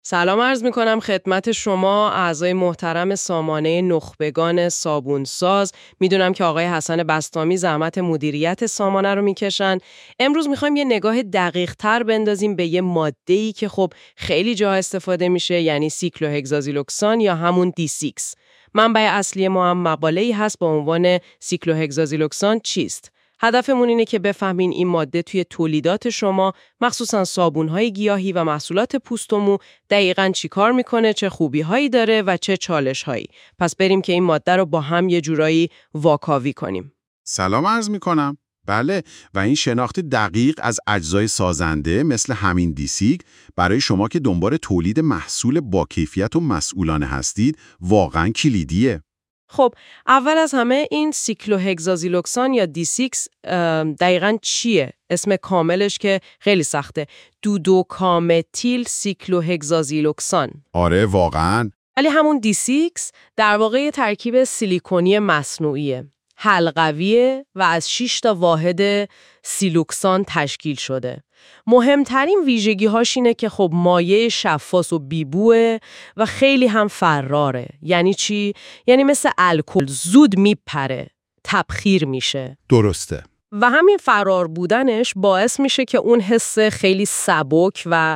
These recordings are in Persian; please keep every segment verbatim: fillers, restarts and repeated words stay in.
سلام عرض می کنم خدمت شما اعضای محترم سامانه نخبگان صابونساز. میدونم که آقای حسن بسطامی زحمت مدیریت سامانه رو میکشن. امروز میخوایم یه نگاه دقیق تر بندازیم به یه ماده‌ای که خب خیلی جا استفاده میشه، یعنی سیکلوهگزازیلوکسان یا همون دی سیکس. منبع اصلی ما هم مقاله‌ای هست با عنوان سیکلوهگزازیلوکسان چیست؟ هدفمون اینه که بفهمین این ماده توی تولیدات شما، مخصوصا صابون‌های گیاهی و محصولات پوست و مو، دقیقاً چی کار میکنه، چه خوبی‌هایی داره و چه چالش‌هایی. پس بریم که این ماده رو با هم یه جورایی واکاوی کنیم. سلام عرض میکنم. بله، و این شناخت دقیق از اجزای سازنده مثل همین دیسیک برای شما که دنبال تولید محصول با کیفیت و مسئولانه هستید واقعاً کلیدیه. خب اول از همه این سیکلوهگزازیلوکسان یا دی سیکس دقیقاً چیه؟ اسم کاملش که خیلی سخته. دودوکامتیل سیکلوهگزازیلوکسان. آره واقعاً. ولی همون دی سیکس در واقع ترکیب سیلیکونی مصنوعیه. حلقویه و از شش تا واحد سیلوکسان تشکیل شده. مهمترین ویژگی‌هاش اینه که خب مایع شفاف و بیبوه و خیلی هم فراره. یعنی چی؟ یعنی مثل الکل زود میپره، تبخیر میشه. درسته. و همین فرار بودنش باعث میشه که اون حس خیلی سبک و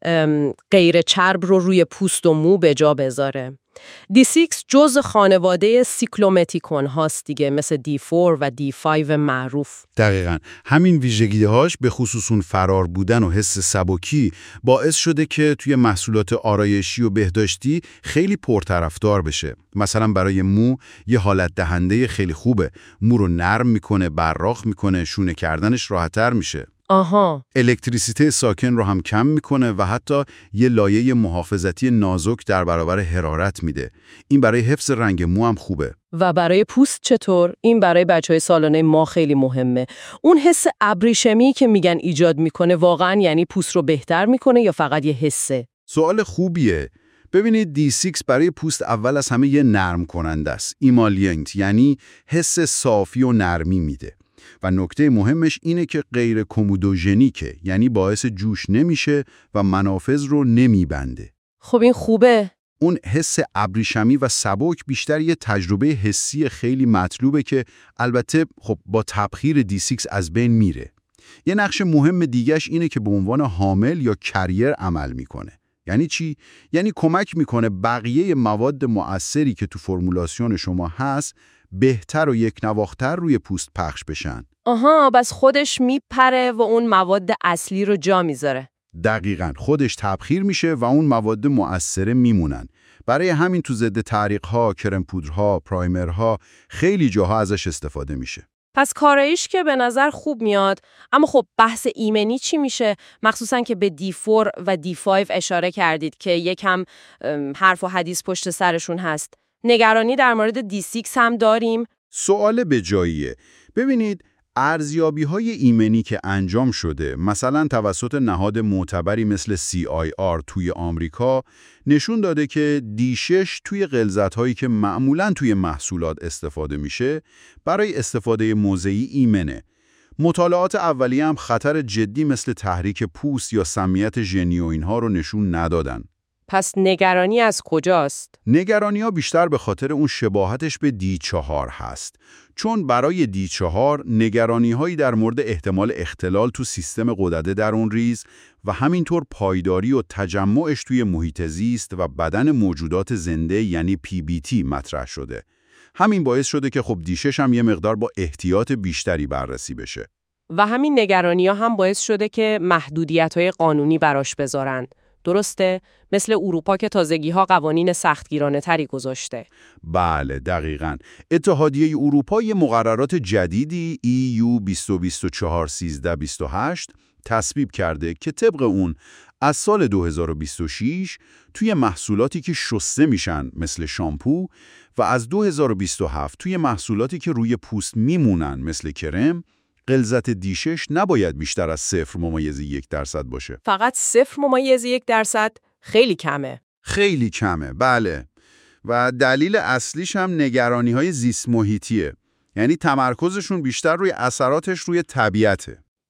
غیر چرب رو روی پوست و مو به جا بذاره. دی سیکس جز خانواده سیکلومتیکون هاست دیگه، مثل دی فور و دی فایو معروف. دقیقاً همین ویژگی‌هاش به خصوص اون فرار بودن و حس سبکی باعث شده که توی محصولات آرایشی و بهداشتی خیلی پرطرفدار بشه. مثلا برای مو یه حالت دهنده خیلی خوبه، مو رو نرم میکنه، براق میکنه، شونه کردنش راحت‌تر میشه. آها. الکتریسیته ساکن رو هم کم میکنه و حتی یه لایه محافظتی نازک در برابر حرارت میده. این برای حفظ رنگ مو هم خوبه. و برای پوست چطور؟ این برای بچهای سالانه ما خیلی مهمه. اون حس ابریشمی که میگن ایجاد میکنه واقعا یعنی پوست رو بهتر میکنه یا فقط یه حسه؟ سوال خوبیه. ببینید دی سیکس برای پوست اول از همه یه نرم کننده است. ایمالینت، یعنی حس صافی و نرمی میده. و نکته مهمش اینه که غیر کومودوژنیکه، یعنی باعث جوش نمیشه و منافذ رو نمیبنده. خب این خوبه. اون حس ابریشمی و سبک بیشتر یه تجربه حسی خیلی مطلوبه که البته خب با تبخیر دی سیکس از بین میره. یه نقش مهم دیگهش اینه که به عنوان حامل یا کریر عمل میکنه. یعنی چی؟ یعنی کمک میکنه بقیه مواد مؤثری که تو فرمولاسیون شما هست بهتر و یک نواختر روی پوست پخش بشن. آها، بس خودش میپره و اون مواد اصلی رو جا میذاره. دقیقاً، خودش تبخیر میشه و اون مواد مؤثره میمونن. برای همین تو ضد تعریق‌ها، کرم پودرها، پرایمرها خیلی جاها ازش استفاده میشه. پس کارایش که به نظر خوب میاد، اما خب بحث ایمنی چی میشه؟ مخصوصاً که به دی فور و دی فایو اشاره کردید که یکم حرف و حدیث پشت سرشون هست. نگرانی در مورد دی سیکس هم داریم؟ سوال به جاییه. ببینید، ارزیابی‌های ایمنی که انجام شده، مثلا توسط نهاد معتبری مثل سی آی آر توی آمریکا، نشون داده که دی شش توی غلظت‌هایی که معمولاً توی محصولات استفاده میشه، برای استفاده موضعی ایمنه. مطالعات اولیه هم خطر جدی مثل تحریک پوست یا سمیت ژنی و اینها رو نشون ندادن. پس نگرانی از کجاست؟ نگرانی ها بیشتر به خاطر اون شباهتش به دی چهار هست. چون برای دی چهار نگرانی هایی در مورد احتمال اختلال تو سیستم غدده در اون ریز و همینطور پایداری و تجمعش توی محیط زیست و بدن موجودات زنده یعنی پی بی تی مطرح شده. همین باعث شده که خب دی شش هم یه مقدار با احتیاط بیشتری بررسی بشه. و همین نگرانی ها هم باعث شده که محدودیت های قانونی براش بذارند. درسته؟ مثل اروپا که تازگی‌ها قوانین سختگیرانه تری گذاشته. بله دقیقاً. اتحادیه اروپا یه مقررات جدیدی ای یو بیست و بیست و چهار سیزده بیست و هشت تصویب کرده که طبق اون از سال دو هزار و بیست و شش توی محصولاتی که شسته میشن مثل شامپو و از دو هزار و بیست و هفت توی محصولاتی که روی پوست میمونن مثل کرم، غلظت دی شش نباید بیشتر از صفر ممیز یک درصد باشه. فقط صفر ممیز یک درصد خیلی کمه. خیلی کمه، بله. و دلیل اصلیش هم نگرانی‌های زیست محیطیه. یعنی تمرکزشون بیشتر روی اثراتش روی طبیعته.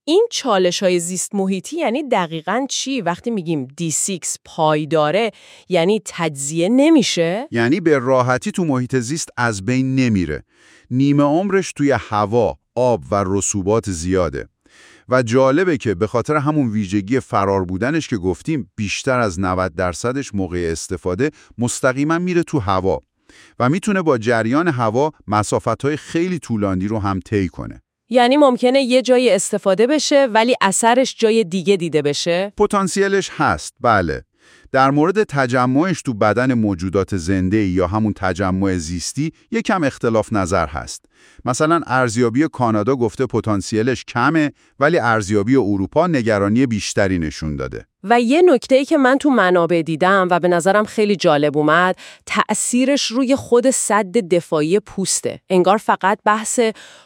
این چالش‌های زیست محیطی یعنی دقیقاً چی؟ وقتی میگیم دی سیکس پایداره یعنی تجزیه نمیشه؟ یعنی به راحتی تو محیط زیست از بین نمیره. نیمه عمرش توی هوا، آب و رسوبات زیاده. و جالبه که به خاطر همون ویژگی فرار بودنش که گفتیم بیشتر از نود درصدش موقع استفاده مستقیما میره تو هوا و میتونه با جریان هوا مسافت‌های خیلی طولانی رو هم طی کنه. یعنی ممکنه یه جای استفاده بشه ولی اثرش جای دیگه دیده بشه؟ پتانسیلش هست، بله. در مورد تجمعش تو بدن موجودات زنده یا همون تجمع زیستی یکم اختلاف نظر هست. مثلا ارزیابی کانادا گفته پتانسیلش کمه ولی ارزیابی اروپا نگرانی بیشتری نشون داده. و یه نکته‌ای که من تو منابع دیدم و به نظرم خیلی جالب اومد، تأثیرش روی خود سد دفاعی پوسته. انگار فقط بحث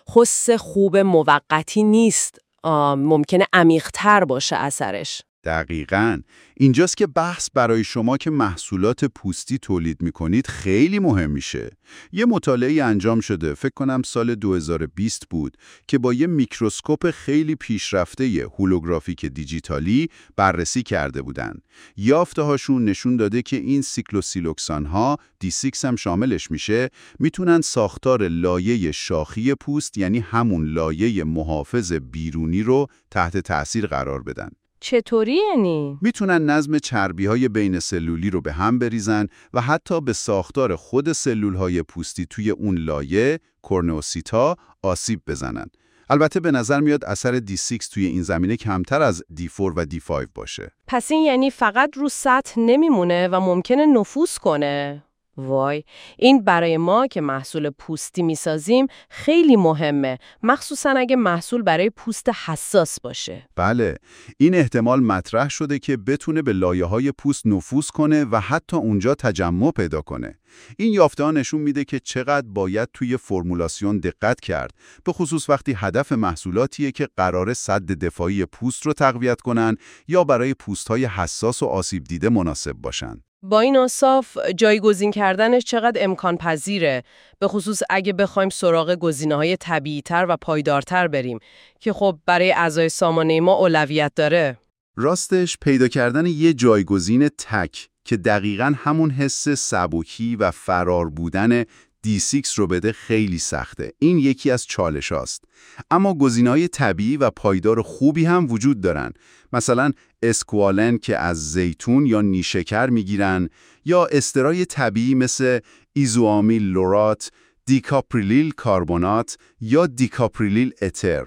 حس خوب موقتی نیست، ممکنه عمیق‌تر باشه اثرش. دقیقاً. اینجاست که بحث برای شما که محصولات پوستی تولید می‌کنید خیلی مهم میشه. یه مطالعه انجام شده، فکر کنم سال دو هزار و بیست بود، که با یه میکروسکوپ خیلی پیشرفته هولوگرافیک دیجیتالی بررسی کرده بودن. یافته‌هاشون نشون داده که این سیکلوسیلوکسان‌ها، دی سیکس هم شاملش میشه، میتونن ساختار لایه شاخی پوست، یعنی همون لایه محافظ بیرونی رو تحت تأثیر قرار بدن. چطوری یعنی؟ میتونن نظم چربی‌های بین سلولی رو به هم بریزن و حتی به ساختار خود سلول‌های پوستی توی اون لایه کورنئوسیتا آسیب بزنن. البته به نظر میاد اثر دی سیکس توی این زمینه کمتر از دی فور و دی فایو باشه. پس این یعنی فقط رو سطح نمیمونه و ممکنه نفوذ کنه. وای، این برای ما که محصول پوستی میسازیم خیلی مهمه، مخصوصا اگه محصول برای پوست حساس باشه. بله، این احتمال مطرح شده که بتونه به لایه‌های پوست نفوذ کنه و حتی اونجا تجمع پیدا کنه. این یافته‌ها نشون میده که چقدر باید توی فرمولاسیون دقت کرد، به خصوص وقتی هدف محصولاتیه که قرار سد دفاعی پوست رو تقویت کنن یا برای پوست‌های حساس و آسیب دیده مناسب باشن. با این اوصاف جایگزین کردنش چقدر امکان پذیره، به خصوص اگه بخوایم سراغ گزینه‌های طبیعی‌تر و پایدارتر بریم که خب برای اعضای سامانه ما اولویت داره. راستش پیدا کردن یه جایگزین تک که دقیقاً همون حس سبکی و فرار بودن دی سیکس رو بده خیلی سخته. این یکی از چالش هاست. اما گزینه‌های طبیعی و پایدار خوبی هم وجود دارن. مثلا اسکوالن که از زیتون یا نیشکر میگیرن، یا استرای طبیعی مثل ایزوآمیل لورات، دیکاپریلیل کاربونات یا دیکاپریلیل اتر.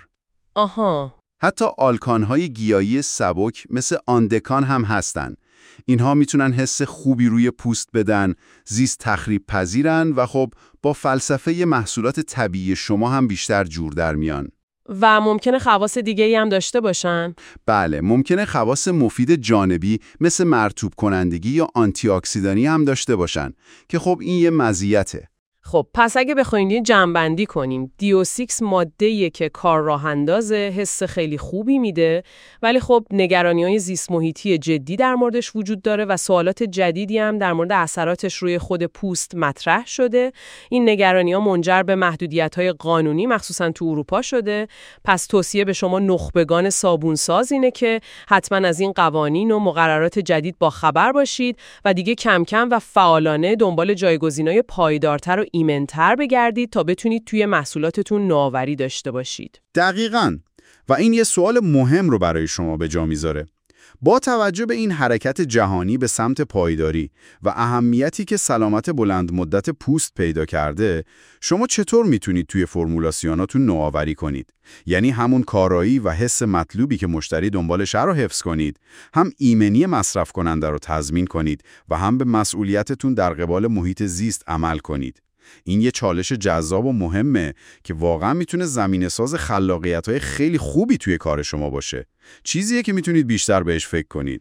آها. حتی آلکان‌های گیاهی سبک مثل آندکان هم هستن. اینها میتونن حس خوبی روی پوست بدن، زیست تخریب پذیرن و خب با فلسفه محصولات طبیعی شما هم بیشتر جور در میان. و ممکنه خواص دیگه‌ای هم داشته باشن؟ بله، ممکنه خواص مفید جانبی مثل مرطوب کنندگی یا آنتی اکسیدانی هم داشته باشن که خب این یه مزیته. خب پس اگه بخوایم یه جمع‌بندی کنیم، دی او سیکس ماده‌ایه که کار راه اندازه، حس خیلی خوبی میده، ولی خب نگرانی‌های زیست محیطی جدی در موردش وجود داره و سوالات جدیدی هم در مورد اثراتش روی خود پوست مطرح شده. این نگرانی‌ها منجر به محدودیت‌های قانونی مخصوصاً تو اروپا شده. پس توصیه به شما نخبگان صابونساز اینه که حتما از این قوانین و مقررات جدید با خبر باشید و دیگه کم کم و فعالانه دنبال جایگزینای پایدارتر و ایمن‌تر بگردید تا بتونید توی محصولاتتون نوآوری داشته باشید. دقیقاً. و این یه سوال مهم رو برای شما به جا میذاره. با توجه به این حرکت جهانی به سمت پایداری و اهمیتی که سلامت بلند مدت پوست پیدا کرده، شما چطور میتونید توی فرمولاسیوناتون نوآوری کنید؟ یعنی همون کارایی و حس مطلوبی که مشتری دنبالش رو حفظ کنید، هم ایمنی مصرف کننده رو تضمین کنید و هم به مسئولیتتون در قبال محیط زیست عمل کنید. این یه چالش جذاب و مهمه که واقعا میتونه زمینه‌ساز خلاقیت‌های خیلی خوبی توی کار شما باشه. چیزیه که میتونید بیشتر بهش فکر کنید.